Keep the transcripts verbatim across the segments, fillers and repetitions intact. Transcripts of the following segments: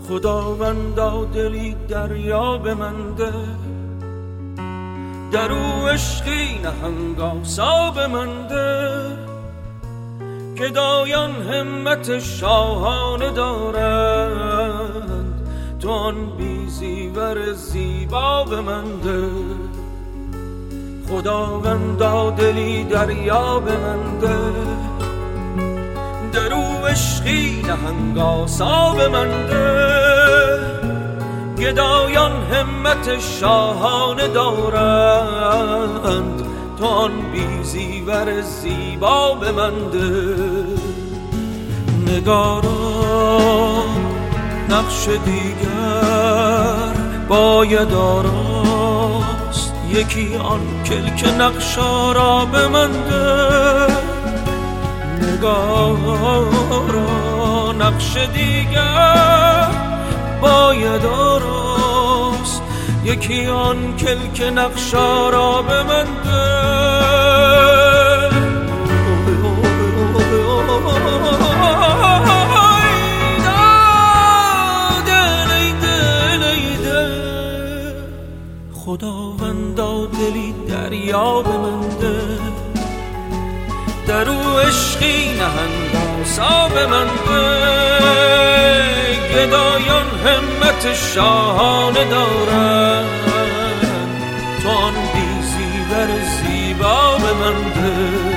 خداوندا دلی دریا به من ده، در او عشقی نهنگ آسا به من ده. گدایان همت شاهانه دارند، تو آن بی زیور زیبا به من ده. خداوندا دلی دریا به من ده، در او عشقی نهنگ آسا به من ده. گدایان همت شاهانه دارند، تو آن بی زیور زیبا به من ده. نگارا نقش دیگر باید آراست، یکی آن کلک نقشا را به من ده. نگارا نقش دیگر باید آراست، یکی آن کلک نقشا را به من ده. خداوندا دلی دریا به من ده، در او عشقی نهنگ آسا به من ده. گدایان همت شاهانه دارند، تو آن بی زیور زیبا به من ده.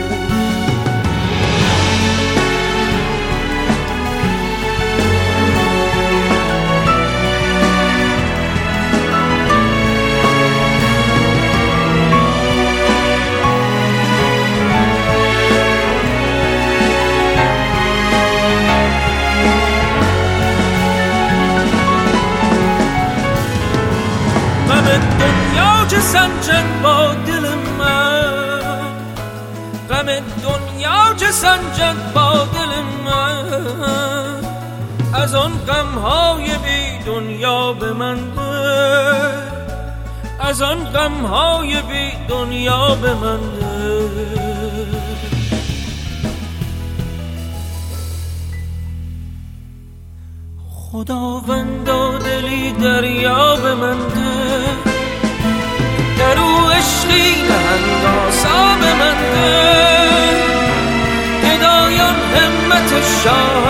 دنیا چه سنجد با دل من، غم دنیا چه سنجد با دل من. از آن غمهای بی دنیا به من ده، از آن غمهای بی دنیا به من ده. خداوندا دلی دریا به من ده، در او عشقی نهنگ آسا به من ده. گدایان همت شاه